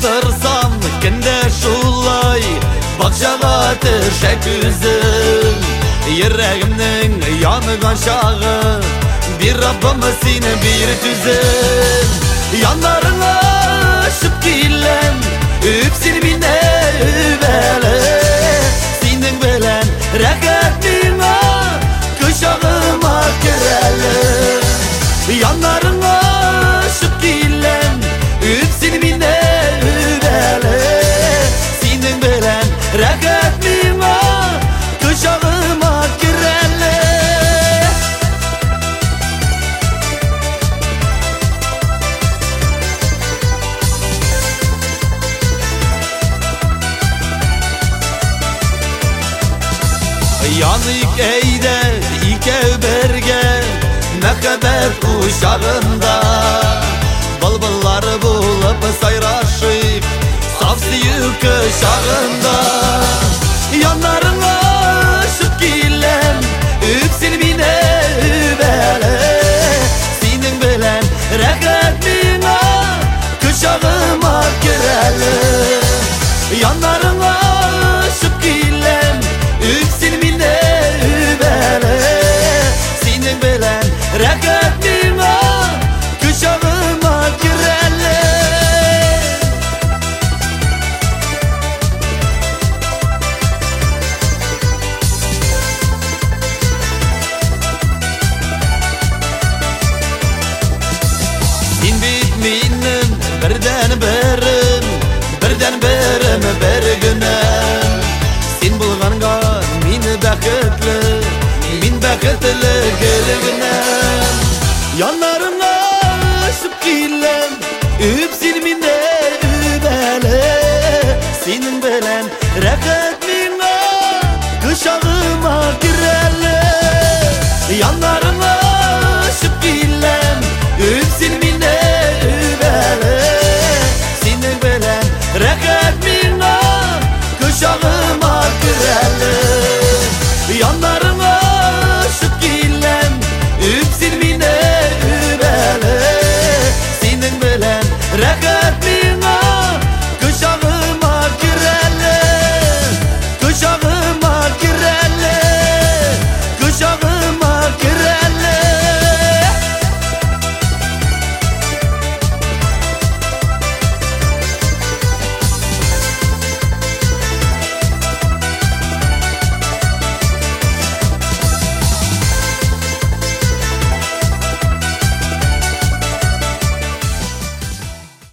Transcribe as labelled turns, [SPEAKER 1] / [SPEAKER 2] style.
[SPEAKER 1] Kaldırsam kende şulay Bakşağa tırşak üzüm Yüreğimnin yanıgan şağı Bir Rabbim seni bir tüzüm Yanlarına aşıp gillem Üpsin bine übele Senin bilen rakatnima Kuşağıma girelim Yanlarına aşıp gillem Üpsin bine übele Senin bilen rakatnima Kuşağıma girelim Yanık eyde ike berge Mekebet uşağında Bılbıllar bulup sayraşıp Safsıyı kışağında Yanlarına aşıp gillem Üpsin bine übele Senin bilen rekatnina Kışağıma girelim Yanlarına aşıp gillem Üpsin bine übele Senin bilen rekatnina Kışağıma girelim Sen bitmeyinin birden birim bir günem Sen bulğanga min bakıtlı gelginem Yanlarına aşıp gillem Üpsin mine übele Senin bilen rakatnima